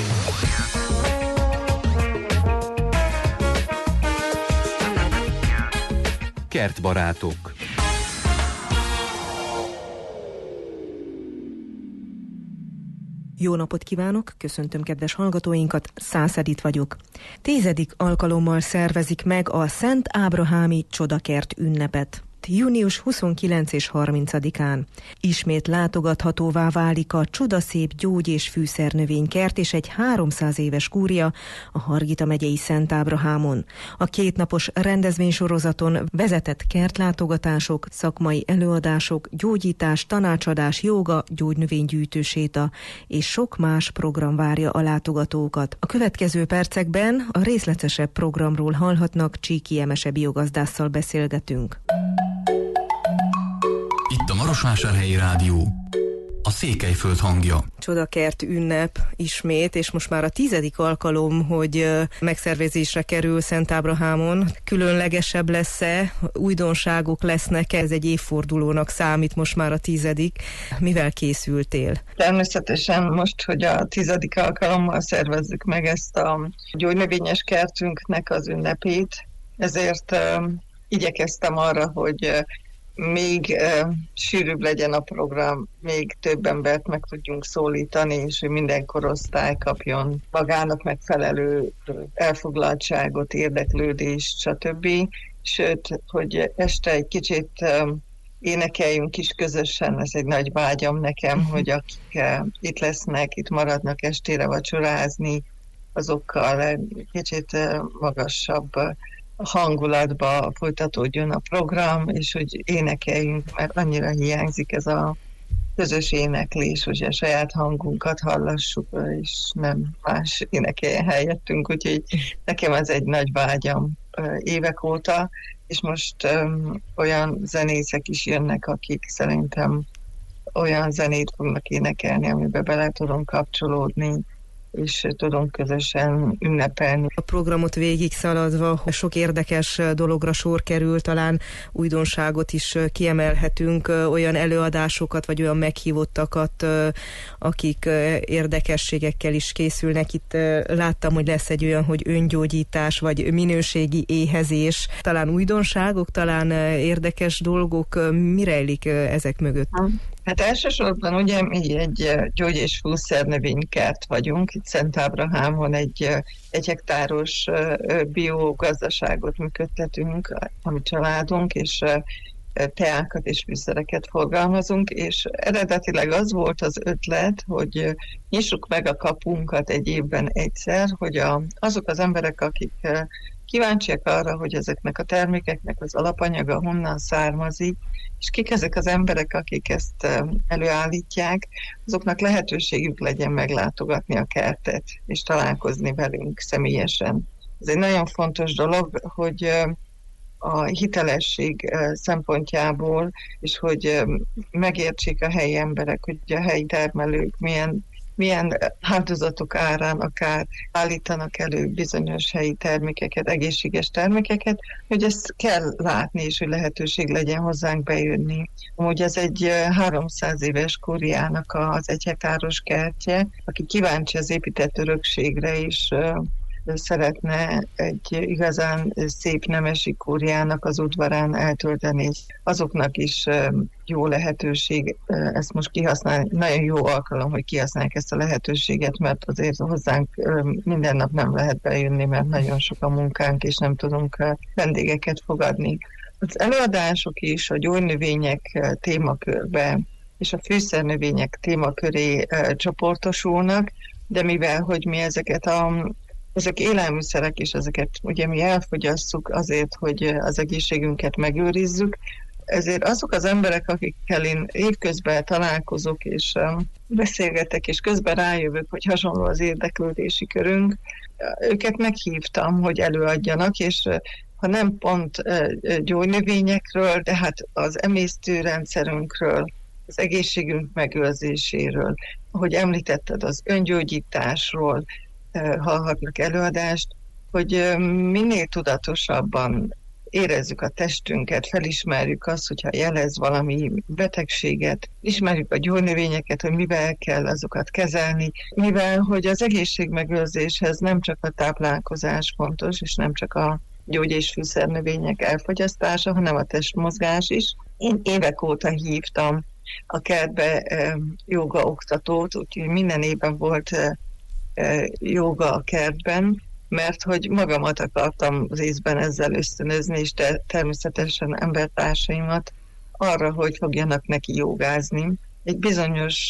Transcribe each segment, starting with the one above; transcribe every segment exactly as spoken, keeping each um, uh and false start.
Kertbarátok. Jó napot kívánok, köszöntöm kedves hallgatóinkat, Szász Edit vagyok. Tízedik alkalommal szervezik meg a Szent Ábrahámi Csodakert ünnepet. június huszonkilencedikén és harmincadikán. Ismét látogathatóvá válik a csodaszép gyógy- és fűszernövénykert és egy háromszáz éves kúria a Hargita megyei Szent Ábrahámon. A kétnapos rendezvénysorozaton vezetett kertlátogatások, szakmai előadások, gyógyítás, tanácsadás, jóga, gyógynövénygyűjtőséta és sok más program várja a látogatókat. A következő percekben a részletesebb programról hallhatnak, Csíki Emese biogazdásszal beszélgetünk. Itt a Marosvásárhelyi Rádió, a Székelyföld hangja. Csodakert ünnep ismét, és most már a tizedik alkalom, hogy megszervezésre kerül Szent Ábrahámon. Különlegesebb lesz-e? Újdonságok lesznek? Ez egy évfordulónak számít most már a tizedik. Mivel készültél? Természetesen most, hogy a tizedik alkalommal szervezzük meg ezt a gyógynövényes kertünknek az ünnepét, ezért uh, igyekeztem arra, hogy uh, még uh, sűrűbb legyen a program, még több embert meg tudjunk szólítani, és hogy minden korosztály kapjon magának megfelelő elfoglaltságot, érdeklődést, stb. Sőt, hogy este egy kicsit uh, énekeljünk is közösen, ez egy nagy vágyam nekem, uh-huh. hogy akik uh, itt lesznek, itt maradnak estére vacsorázni, azokkal kicsit uh, magasabb uh, hangulatba folytatódjon a program, és hogy énekeljünk, mert annyira hiányzik ez a közös éneklés, hogy a saját hangunkat hallassuk, és nem más énekeljen helyettünk, úgyhogy nekem ez egy nagy vágyam évek óta, és most um, olyan zenészek is jönnek, akik szerintem olyan zenét fognak énekelni, amiben bele tudom kapcsolódni, és tudunk közösen ünnepelni. A programot végig szaladva sok érdekes dologra sor kerül, talán újdonságot is kiemelhetünk, olyan előadásokat, vagy olyan meghívottakat, akik érdekességekkel is készülnek. Itt láttam, hogy lesz egy olyan, hogy öngyógyítás, vagy minőségi éhezés. Talán újdonságok, talán érdekes dolgok. Mi rejlik ezek mögött? Hát elsősorban ugye mi egy gyógy- és fűszernövénykert vagyunk, itt Szent Ábrahámon egy, egy hektáros biogazdaságot működtetünk, a mi családunk, és teákat és fűszereket forgalmazunk, és eredetileg az volt az ötlet, hogy nyissuk meg a kapunkat egy évben egyszer, hogy a, azok az emberek, akik kíváncsiak arra, hogy ezeknek a termékeknek az alapanyaga honnan származik, és kik ezek az emberek, akik ezt előállítják, azoknak lehetőségük legyen meglátogatni a kertet, és találkozni velünk személyesen. Ez egy nagyon fontos dolog, hogy a hitelesség szempontjából, és hogy megértsék a helyi emberek, hogy a helyi termelők milyen milyen áldozatok árán akár állítanak elő bizonyos helyi termékeket, egészséges termékeket, hogy ezt kell látni, és hogy lehetőség legyen hozzánk bejönni. Amúgy ez egy háromszáz éves kúriának az egy hektáros kertje, aki kíváncsi az épített örökségre, és szeretne egy igazán szép nemesi kúriának az udvarán eltölteni. Azoknak is jó lehetőség ezt most kihasználni. Nagyon jó alkalom, hogy kihasználják ezt a lehetőséget, mert azért hozzánk minden nap nem lehet bejönni, mert nagyon sok a munkánk, és nem tudunk vendégeket fogadni. Az előadások is a gyógynövények témakörbe és a fűszernövények témaköré csoportosulnak, de mivel, hogy mi ezeket a Ezek élelmiszerek, és ezeket ugye mi elfogyasszuk azért, hogy az egészségünket megőrizzük. Ezért azok az emberek, akikkel én évközben találkozok, és beszélgetek, és közben rájövök, hogy hasonló az érdeklődési körünk, őket meghívtam, hogy előadjanak, és ha nem pont gyógynövényekről, de hát az emésztőrendszerünkről, az egészségünk megőrzéséről, ahogy említetted, az öngyógyításról, hallhatnak előadást, hogy minél tudatosabban érezzük a testünket, felismerjük azt, hogyha jelez valami betegséget, ismerjük a gyógynövényeket, hogy mivel kell azokat kezelni, mivel hogy az egészségmegőrzéshez nem csak a táplálkozás fontos, és nem csak a gyógy- és fűszernövények elfogyasztása, hanem a testmozgás is. Én évek óta hívtam a kertbe jóga oktatót, úgyhogy minden évben volt jóga a kertben, mert hogy magamat akartam részben ezzel ösztönözni, és te, természetesen embertársaimat arra, hogy fogjanak neki jogázni. Egy bizonyos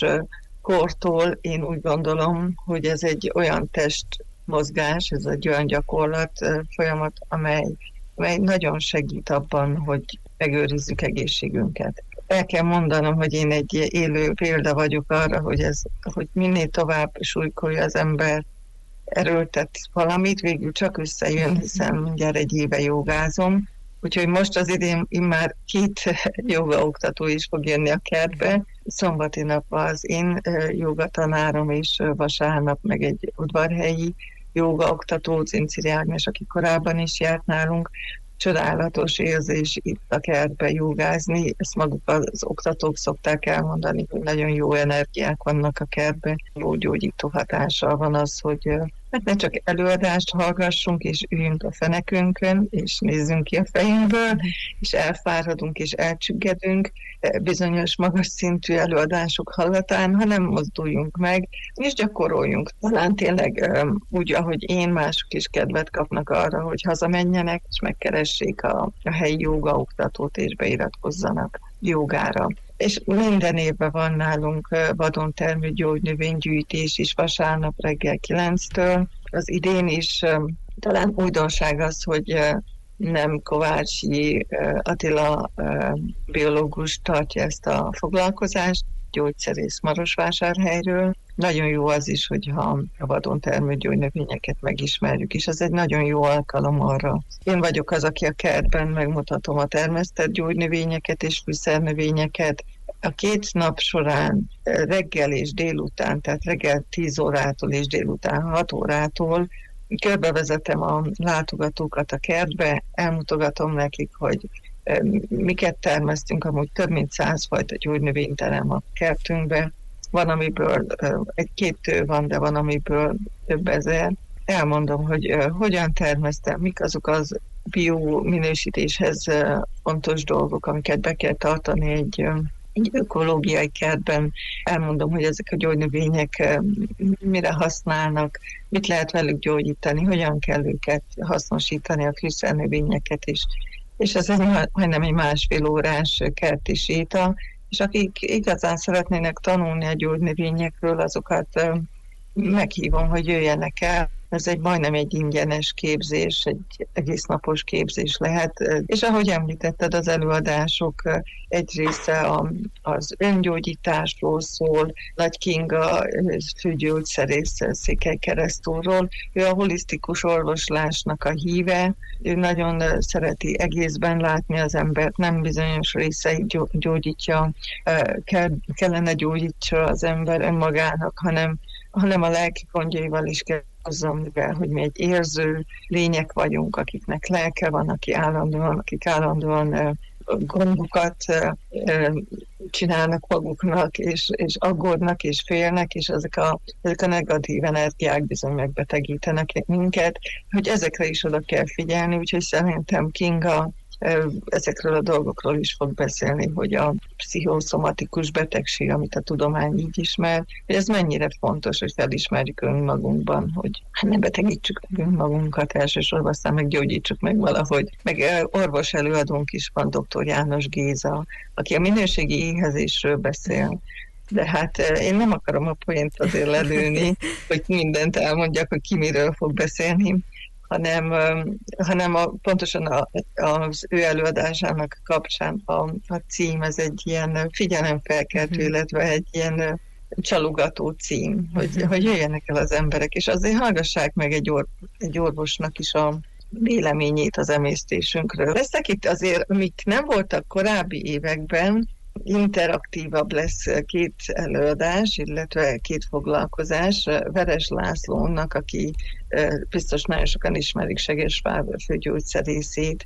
kortól én úgy gondolom, hogy ez egy olyan testmozgás, ez egy olyan gyakorlat folyamat, amely, amely nagyon segít abban, hogy megőrizzük egészségünket. El kell mondanom, hogy én egy élő példa vagyok arra, hogy, ez, hogy minél tovább súlykolja az ember, erőltet valamit, végül csak összejön, hiszen mindjárt egy éve jogázom. Úgyhogy most az idén már két jogaoktató is fog jönni a kertbe. Szombati nap az én jogatanárom, és vasárnap meg egy udvarhelyi jogaoktató, Cinciri Ágnes, aki korábban is járt nálunk. Csodálatos érzés itt a kertbe jogázni. Ezt maguk az oktatók szokták elmondani, hogy nagyon jó energiák vannak a kertben. Jó gyógyító hatással van az, hogy hát ne csak előadást hallgassunk, és üljünk a fenekünkön, és nézzünk ki a fejünkből, és elfáradunk, és elcsüggedünk bizonyos magas szintű előadások hallatán, hanem mozduljunk meg, és gyakoroljunk. Talán tényleg úgy, ahogy én, mások is kedvet kapnak arra, hogy hazamenjenek, és megkeressék a, a helyi jogaoktatót, és beiratkozzanak jogára. És minden évben van nálunk vadon termő gyógynövénygyűjtés is vasárnap reggel kilenctől. Az idén is talán újdonság az, hogy nem Kovácsi Attila biológus tartja ezt a foglalkozást, gyógyszerész Marosvásárhelyről. Nagyon jó az is, hogyha a vadon termő gyógynövényeket megismerjük, és ez egy nagyon jó alkalom arra. Én vagyok az, aki a kertben megmutatom a termesztett gyógynövényeket és fűszernövényeket. A két nap során reggel és délután, tehát reggel tíz órától és délután hat órától körbevezetem a látogatókat a kertbe, elmutogatom nekik, hogy miket termesztünk, amúgy több mint száz fajta gyógynövényterem a kertünkbe. Van, amiből egy-két tő van, de van, amiből több ezer. Elmondom, hogy hogyan termesztem, mik azok az biominősítéshez fontos dolgok, amiket be kell tartani egy, egy ökológiai kertben. Elmondom, hogy ezek a gyógynövények mire használnak, mit lehet velük gyógyítani, hogyan kell őket hasznosítani, a fűszernövényeket is. És ez egy majdnem egy másfél órás kerti séta, és akik igazán szeretnének tanulni a gyógynövényekről, azokat meghívom, hogy jöjjenek el. Ez egy majdnem egy ingyenes képzés, egy egész napos képzés lehet. És ahogy említetted, az előadások egy része az öngyógyításról szól, Nagy Kinga főgyógyszerész Székelykeresztúrról. Ő a holisztikus orvoslásnak a híve, ő nagyon szereti egészben látni az embert, nem bizonyos részeit gyógyítja, kellene gyógyítsa az ember önmagának, hanem, hanem a lelki gondjaival is kell hozzam, mivel, hogy mi egy érző lények vagyunk, akiknek lelke van, aki állandóan, akik állandóan gondokat csinálnak maguknak, és, és aggódnak, és félnek, és ezek a, ezek a negatív energiák bizony megbetegítenek minket, hogy ezekre is oda kell figyelni, úgyhogy szerintem Kinga ezekről a dolgokról is fog beszélni, hogy a pszichoszomatikus betegség, amit a tudomány így ismer, hogy ez mennyire fontos, hogy felismerjük önmagunkban, hogy ne betegítsük meg önmagunkat elsősorban, aztán meggyógyítsuk meg valahogy. Meg orvos előadónk is van, doktor János Géza, aki a minőségi éhezésről beszél. De hát én nem akarom a poént azért lelőni, hogy mindent elmondjak, hogy ki miről fog beszélni, hanem, hanem a, pontosan a, az ő előadásának kapcsán a, a cím, ez egy ilyen figyelemfelkeltő, uh-huh. illetve egy ilyen csalogató cím, hogy, uh-huh. hogy jöjjenek el az emberek, és azért hallgassák meg egy, or, egy orvosnak is a véleményét az emésztésünkről. Lesznek itt azért, amik nem voltak korábbi években, interaktívabb lesz két előadás, illetve két foglalkozás. Veres Lászlónak, aki biztos nagyon sokan ismerik, Segesvár főgyógyszerészét,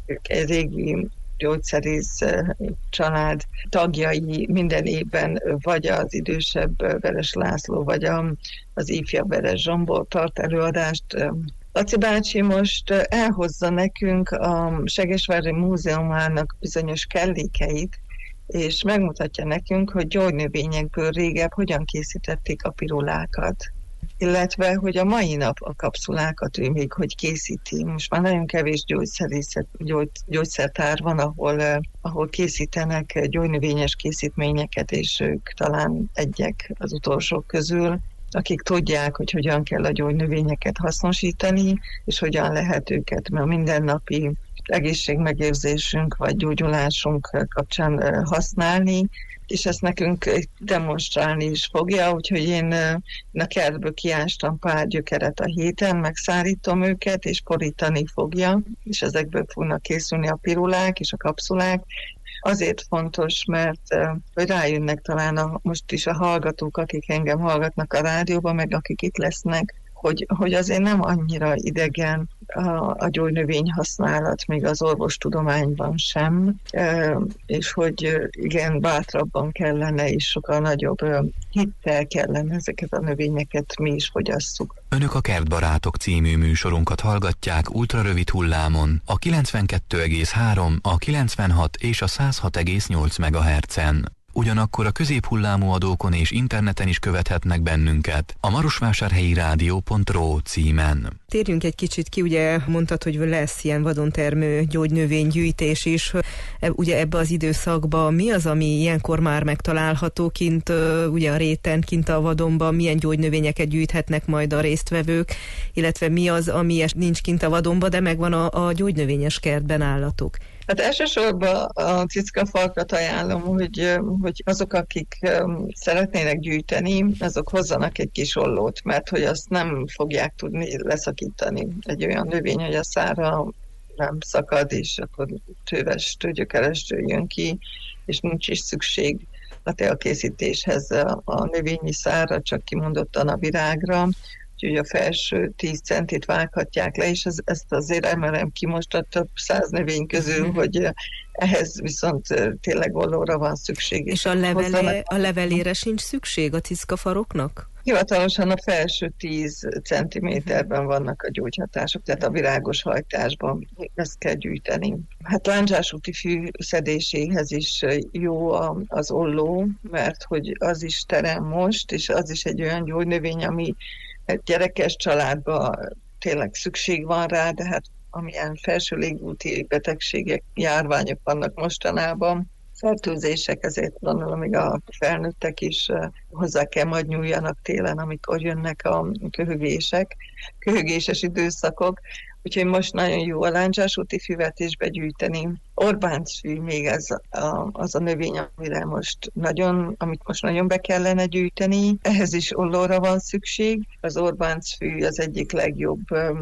ők egy régi gyógyszerész család tagjai, minden évben vagy az idősebb Veres László, vagy az ifjabb Veres Zsombor tart előadást. Laci bácsi most elhozza nekünk a Segesvári Múzeumának bizonyos kellékeit, és megmutatja nekünk, hogy gyógynövényekből régebb hogyan készítették a pirulákat. Illetve, hogy a mai nap a kapszulákat ő még hogy készíti. Most már nagyon kevés gyógyszerészet, gyógy, gyógyszertár van, ahol, eh, ahol készítenek gyógynövényes készítményeket, és ők talán egyek az utolsók közül, akik tudják, hogy hogyan kell a gyógynövényeket hasznosítani, és hogyan lehet őket, mert mindennapi egészségmegérzésünk vagy gyógyulásunk kapcsán használni, és ezt nekünk demonstrálni is fogja, úgyhogy én, én a kertből kiástam pár gyökeret a héten, megszárítom őket, és porítani fogja, és ezekből fognak készülni a pirulák és a kapszulák. Azért fontos, mert hogy rájönnek talán a, most is a hallgatók, akik engem hallgatnak a rádióban, meg akik itt lesznek, hogy, hogy azért nem annyira idegen a, a gyógynövény használat, még az orvostudományban sem, e, és hogy igen, bátrabban kellene, és sokkal nagyobb hittel kellene ezeket a növényeket mi is fogyasszuk. Önök a Kertbarátok című műsorunkat hallgatják ultrarövid hullámon, a kilencvenkettő egész három, a kilencvenhat és a száz hat egész nyolc megahertzen. Ugyanakkor a középhullámú adókon és interneten is követhetnek bennünket a marosvásárhelyi rádió pont ro címen. Térjünk egy kicsit ki, ugye mondtad, hogy lesz ilyen vadontermő gyógynövénygyűjtés is. Ugye ebbe az időszakban mi az, ami ilyenkor már megtalálható kint, ugye a réten, kint a vadonban, milyen gyógynövényeket gyűjthetnek majd a résztvevők, illetve mi az, ami nincs kint a vadonban, de megvan a, a gyógynövényes kertben állatok? Hát elsősorban a cickafalkat ajánlom, hogy, hogy azok, akik szeretnének gyűjteni, azok hozzanak egy kis ollót, mert hogy azt nem fogják tudni leszakítani. Egy olyan növény, hogy a szára nem szakad, és akkor tőves, tőgyökeres jön ki, és nincs is szükség a teakészítéshez a növényi szárra, csak kimondottan a virágra. Úgyhogy a felső tíz centit vághatják le, és ez, ezt azért emelem ki most a több száz növény közül, hogy ehhez viszont tényleg ollóra van szükség. És a, levele, a levelére sincs szükség a ciszkafaroknak? Hivatalosan a felső tíz centiméterben vannak a gyógyhatások, tehát a virágos hajtásban ezt kell gyűjteni. Hát lándzsásúti fű szedéséhez is jó az olló, mert hogy az is terem most, és az is egy olyan gyógynövény, ami gyerekes családban tényleg szükség van rá, de hát amilyen felső légúti betegségek, járványok vannak mostanában, fertőzések, ezért gondolom, még a felnőttek is hozzá kell majd nyúljanak télen, amikor jönnek a köhögések, köhögéses időszakok. Úgyhogy most nagyon jó a lándzsásúti füvet is begyűjteni. Orbáncfű még ez a, az a növény, amire most nagyon, amit most nagyon be kellene gyűjteni. Ehhez is ollóra van szükség. Az orbáncfű az egyik legjobb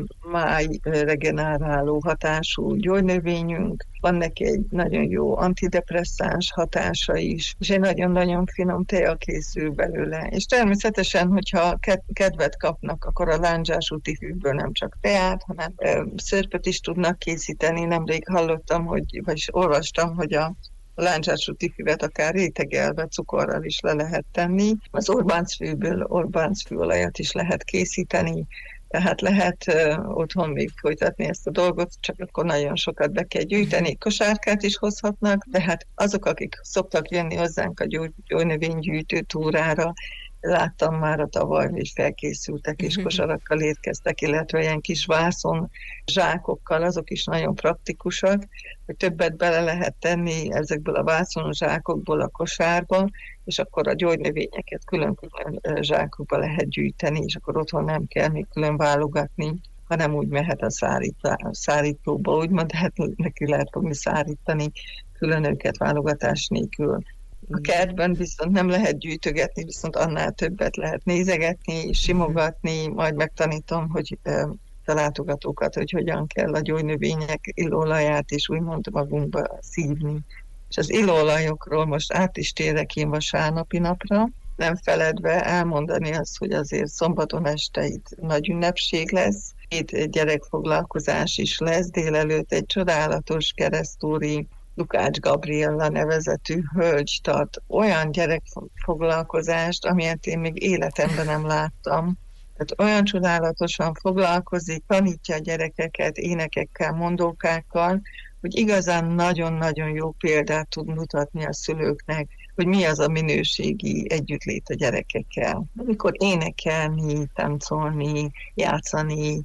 máj regeneráló hatású gyógynövényünk. Van neki egy nagyon jó antidepresszáns hatása is, és egy nagyon-nagyon finom tea készül belőle. És természetesen, hogyha kedvet kapnak, akkor a lándzsásúti fűből nem csak teát, hanem szörpöt is tudnak készíteni. Nemrég hallottam, hogy, vagyis olvastam, hogy a lándzsásúti füvet akár rétegelve cukorral is le lehet tenni. Az orbáncfűből orbáncfűolajat is lehet készíteni, tehát lehet uh, otthon még folytatni ezt a dolgot, csak akkor nagyon sokat be kell gyűjteni. Kosárkát is hozhatnak, tehát azok, akik szoktak jönni hozzánk a gyógy, gyógynövénygyűjtő túrára, láttam már a tavaly, hogy felkészültek és kosarakkal érkeztek, illetve ilyen kis vászon zsákokkal, azok is nagyon praktikusak, hogy többet bele lehet tenni ezekből a vászon zsákokból a kosárba, és akkor a gyógynövényeket külön-külön zsákokba lehet gyűjteni, és akkor otthon nem kell még külön válogatni, hanem úgy mehet a szárítá, szárítóba, úgymond, hát neki lehet fogni szárítani, külön őket válogatás nélkül. A kertben viszont nem lehet gyűjtögetni, viszont annál többet lehet nézegetni, simogatni, majd megtanítom, hogy a látogatókat, hogy hogyan kell a gyógynövények illóolaját is úgymond magunkba szívni. És az illóolajokról most át is térek én vasárnapi napra. nem feledve elmondani azt, hogy azért szombaton este itt nagy ünnepség lesz, két gyerekfoglalkozás is lesz, délelőtt egy csodálatos keresztúri Lukács Gabriella nevezetű hölgy tart olyan gyerekfoglalkozást, amilyet én még életemben nem láttam. Tehát olyan csodálatosan foglalkozik, tanítja a gyerekeket énekekkel, mondókákkal, hogy igazán nagyon-nagyon jó példát tud mutatni a szülőknek, hogy mi az a minőségi együttlét a gyerekekkel. Amikor énekelni, táncolni, játszani,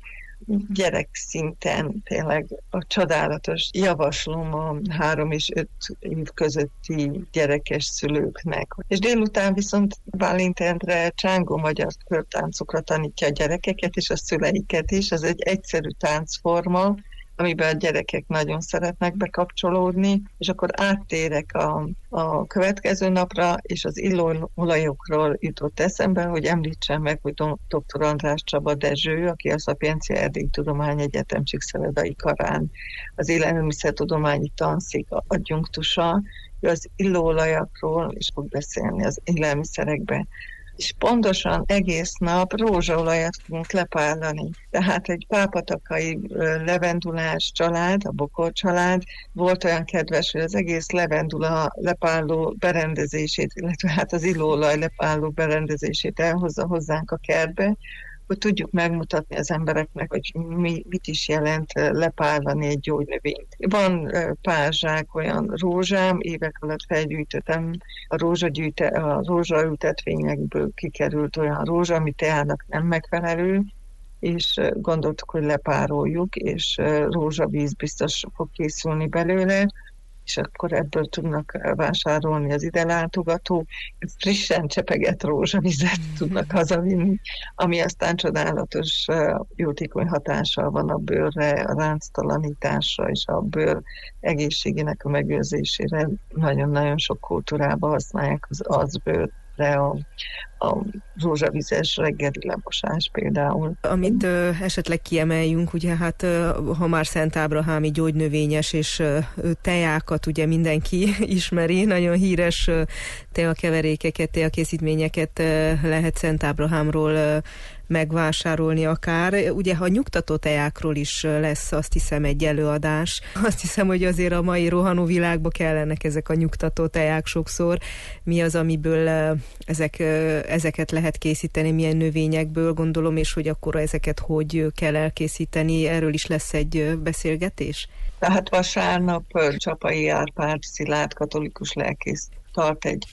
gyerekszinten tényleg a csodálatos, javaslom a három és öt év közötti gyerekes szülőknek. És délután viszont Bálint Endre csángó magyar körtáncokra tanítja a gyerekeket és a szüleiket is. Ez egy egyszerű táncforma, amiben a gyerekek nagyon szeretnek bekapcsolódni, és akkor áttérek a, a következő napra, és az illóolajokról jutott eszembe, hogy említsem meg, hogy doktor András Csaba Dezső, aki a Szapiencia Erdélyi Tudományegyetem Csíkszeledai karán az élelmiszertudományi tanszék adjunktusa, ő az illóolajokról is fog beszélni az élelmiszerekben. És pontosan egész nap rózsaolajat fogunk lepárlani. Tehát egy pápatakai levendulás család, a Bokor család volt olyan kedves, hogy az egész levendula lepárló berendezését, illetve hát az illóolaj lepárló berendezését elhozza hozzánk a kertbe, hogy tudjuk megmutatni az embereknek, hogy mi, mit is jelent lepárlani egy gyógynövényt. Van pár zsák olyan rózsám, évek alatt felgyűjtöttem a, rózsagyűjte, a rózsaültetvényekből kikerült olyan rózsa, ami teának nem megfelelő, és gondoltuk, hogy lepároljuk, és rózsavíz biztos fog készülni belőle, és akkor ebből tudnak vásárolni az ide látogatók. Frissen csepegett rózsavizet tudnak hazavinni, ami aztán csodálatos jótékony hatással van a bőrre, a ránctalanításra és a bőr egészségének a megőrzésére. Nagyon-nagyon sok kultúrában használják az arcbőrre a, a rózsavizes reggeli lemosás például. Amit ö, esetleg kiemeljünk, ugye hát ö, ha már Szent Ábrahámi gyógynövényes és ö, tejákat ugye mindenki ismeri, nagyon híres ö, teakeverékeket, teakészítményeket ö, lehet Szent Ábrahámról ö, megvásárolni akár. Ugye, ha nyugtató tejákról is lesz, azt hiszem, egy előadás. Azt hiszem, hogy azért a mai rohanó világban kellenek ezek a nyugtató teják sokszor. Mi az, amiből ezek, ezeket lehet készíteni, milyen növényekből, gondolom, és hogy akkor ezeket hogy kell elkészíteni. Erről is lesz egy beszélgetés? Tehát vasárnap Csapai Árpád Szilárd katolikus lelkész tart egy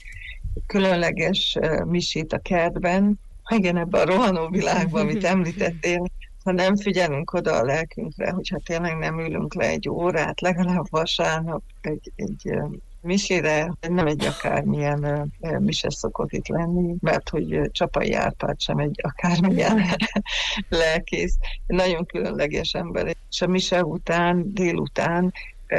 különleges misét a kertben. Igen, ebben a rohanó világban, amit említettél, ha nem figyelünk oda a lelkünkre, hogyha tényleg nem ülünk le egy órát, legalább vasárnap egy, egy misére, nem egy akármilyen mise szokott itt lenni, mert hogy Csapai Árpád sem egy akármilyen lelkész, nagyon különleges ember. És a mise után, délután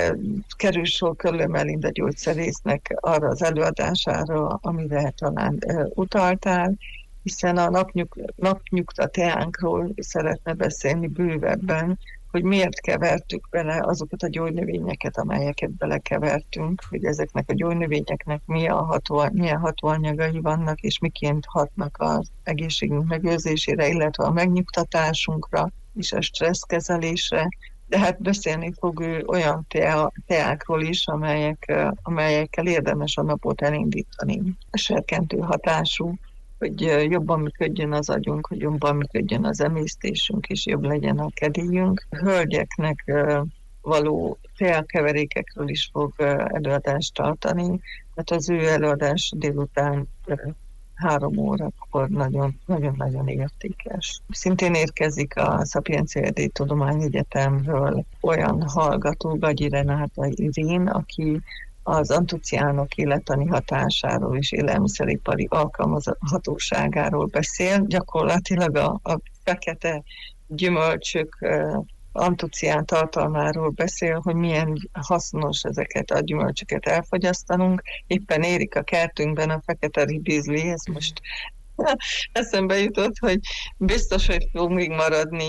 kerül sor Köllő Melinda gyógyszerésznek arra az előadására, amire talán utaltál, hiszen a napnyug, napnyugta teánkról szeretne beszélni bővebben, hogy miért kevertük bele azokat a gyógynövényeket, amelyeket belekevertünk, hogy ezeknek a gyógynövényeknek milyen, ható, milyen hatóanyagai vannak, és miként hatnak az egészségünk megőrzésére, illetve a megnyugtatásunkra és a stresszkezelésre. De hát beszélni fog ő olyan tea, teákról is, amelyek, amelyekkel érdemes a napot elindítani. A serkentő hatású, hogy jobban működjön az agyunk, hogy jobban működjön az emésztésünk, és jobb legyen a kedélyünk. A hölgyeknek való teakeverékekről is fog előadást tartani, hát az ő előadás délután három órakor nagyon-nagyon értékes. Szintén érkezik a Szapiencia Erdélyi Tudományegyetemről olyan hallgató, Gagyi Renáta Irén, aki az antociánok élettani hatásáról és élelmiszeripari alkalmazhatóságáról beszél. Gyakorlatilag a, a fekete gyümölcsök uh, antocián tartalmáról beszél, hogy milyen hasznos ezeket a gyümölcsöket elfogyasztanunk. Éppen érik a kertünkben a fekete ribizli, ez most eszembe jutott, hogy biztos, hogy fog még maradni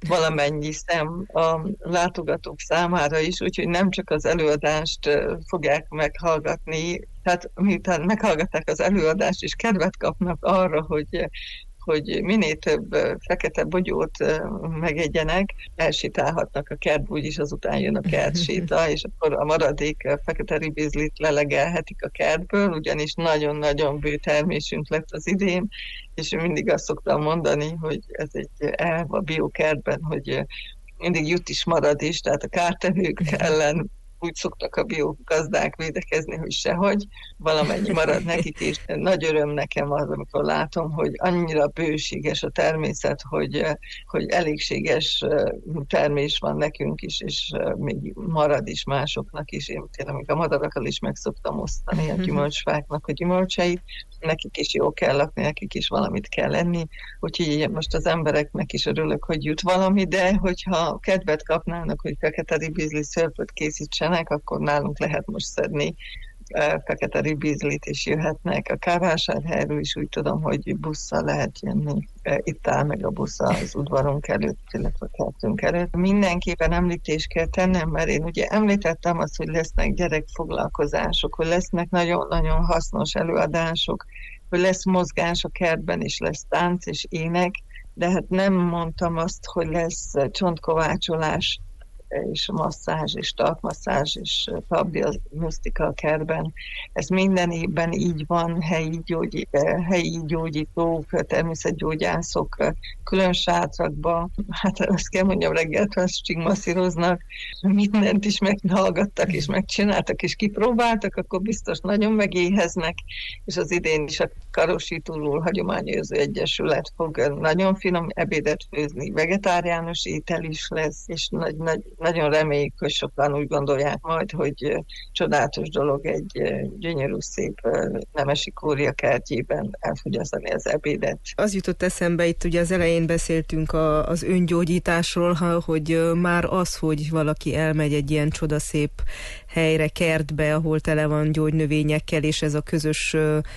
valamennyi szem a látogatók számára is, úgyhogy nem csak az előadást fogják meghallgatni, tehát miután meghallgatták az előadást, és kedvet kapnak arra, hogy hogy minél több fekete bogyót megegyenek, elsétálhatnak a kertbe, úgyis azután jön a kertséta, és akkor a maradék fekete ribizlit lelegelhetik a kertből, ugyanis nagyon-nagyon bő termésünk lett az idén, és mindig azt szoktam mondani, hogy ez egy elv a biokertben, hogy mindig jut is, marad is, tehát a kártevők ellen úgy szoktak a biogazdák védekezni, hogy sehogy, valamennyi marad nekik, és nagy öröm nekem az, amikor látom, hogy annyira bőséges a természet, hogy, hogy elégséges termés van nekünk is, és még marad is másoknak is. Én tényleg a madarakkal is meg szoktam osztani a gyümölcsfáknak a gyümölcseit, nekik is jó kell lakni, nekik is valamit kell enni, úgyhogy most az embereknek is örülök, hogy jut valami, de hogyha kedvet kapnának, hogy fekete ribizli szörpöt készítsenek, akkor nálunk lehet most szedni fekete ribizlit, és jöhetnek. A Kárvásárhelyről is úgy tudom, hogy busszal lehet jönni. Itt áll meg a busz az udvarunk előtt, illetve a kertünk előtt. Mindenképpen említést kell tennem, mert én ugye említettem azt, hogy lesznek gyerekfoglalkozások, hogy lesznek nagyon-nagyon hasznos előadások, hogy lesz mozgás a kertben, és lesz tánc és ének, de hát nem mondtam azt, hogy lesz csontkovácsolás, és masszázs, és talpmasszázs, és tabdiagnosztika a kertben. Ez minden évben így van, helyi, gyógy, helyi gyógyítók, természetgyógyászok külön sátrakba, hát azt kell mondjam, reggeltől azt stigmasszíroznak, mindent is meghallgattak, és megcsináltak, és kipróbáltak, akkor biztos nagyon megéheznek, és az idén is a Karosi Túlul Hagyományőrző Egyesület fog nagyon finom ebédet főzni, vegetáriánus étel is lesz, és nagy, nagy nagyon reméljük, hogy sokan úgy gondolják majd, hogy csodálatos dolog egy gyönyörű, szép nemesi kúria kertjében elfogyasztani az ebédet. Az jutott eszembe, itt ugye az elején beszéltünk a, az öngyógyításról, hogy már az, hogy valaki elmegy egy ilyen csodaszép helyre, kertbe, ahol tele van gyógynövényekkel, és ez a közös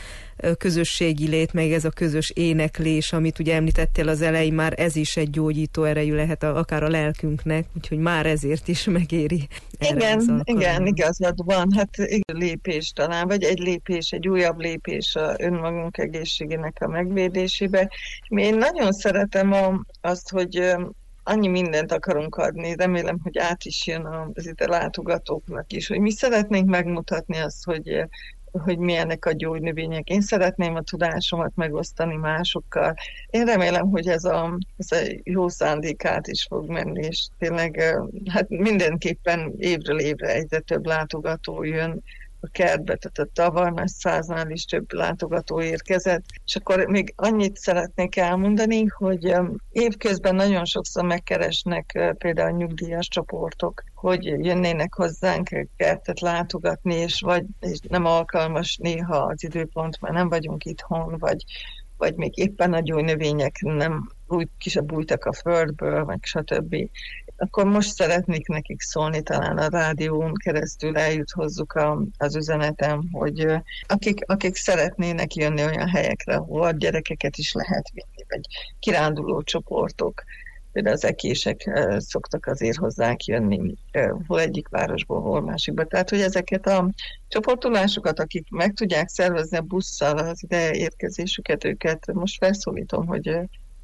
közösségi lét, meg ez a közös éneklés, amit ugye említettél az elején, már ez is egy gyógyító erejű lehet a, akár a lelkünknek, úgyhogy már ezért is megéri. Igen, igen, igazad van, hát egy lépés talán, vagy egy lépés, egy újabb lépés a önmagunk egészségének a megvédésébe. Én nagyon szeretem a, azt, hogy annyi mindent akarunk adni, remélem, hogy át is jön az ide látogatóknak is, hogy mi szeretnénk megmutatni azt, hogy hogy milyenek a gyógynövények. Én szeretném a tudásomat megosztani másokkal. Én remélem, hogy ez a, ez a jó szándékát is fog menni, és tényleg hát mindenképpen évről évre egyre több látogató jön a kertbe, tehát a tavaly már száznál is több látogató érkezett. És akkor még annyit szeretnék elmondani, hogy évközben nagyon sokszor megkeresnek például nyugdíjas csoportok, hogy jönnének hozzánk kertet látogatni, és vagy és nem alkalmas néha az időpont, mert nem vagyunk itthon, vagy, vagy még éppen a gyógynövények nem úgy kis a bújtak a földből, meg stb. Akkor most szeretnék nekik szólni, talán a rádión keresztül eljut hozzuk a, az üzenetem, hogy akik, akik szeretnének jönni olyan helyekre, ahol gyerekeket is lehet vinni, vagy kiránduló csoportok, például az ekések szoktak azért hozzánk jönni, hol egyik városból, hol másikba. Tehát, hogy ezeket a csoportolásokat, akik meg tudják szervezni a busszal az ide érkezésüket, őket most felszólítom, hogy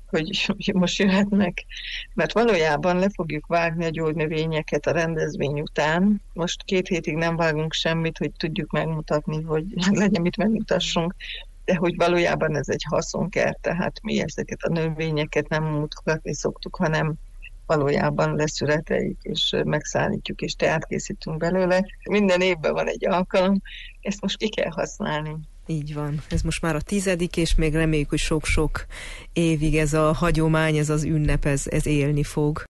hogy most jöhetnek, mert valójában le fogjuk vágni a gyógynövényeket a rendezvény után. Most két hétig nem vágunk semmit, hogy tudjuk megmutatni, hogy legyen mit megmutassunk, de hogy valójában ez egy haszonkert, tehát mi ezeket a növényeket nem mutatni szoktuk, hanem valójában leszüreteljük, és megszállítjuk, és teát készítünk belőle. Minden évben van egy alkalom, ezt most ki kell használni. Így van. Ez most már a tizedik, és még reméljük, hogy sok-sok évig ez a hagyomány, ez az ünnep, ez, ez élni fog.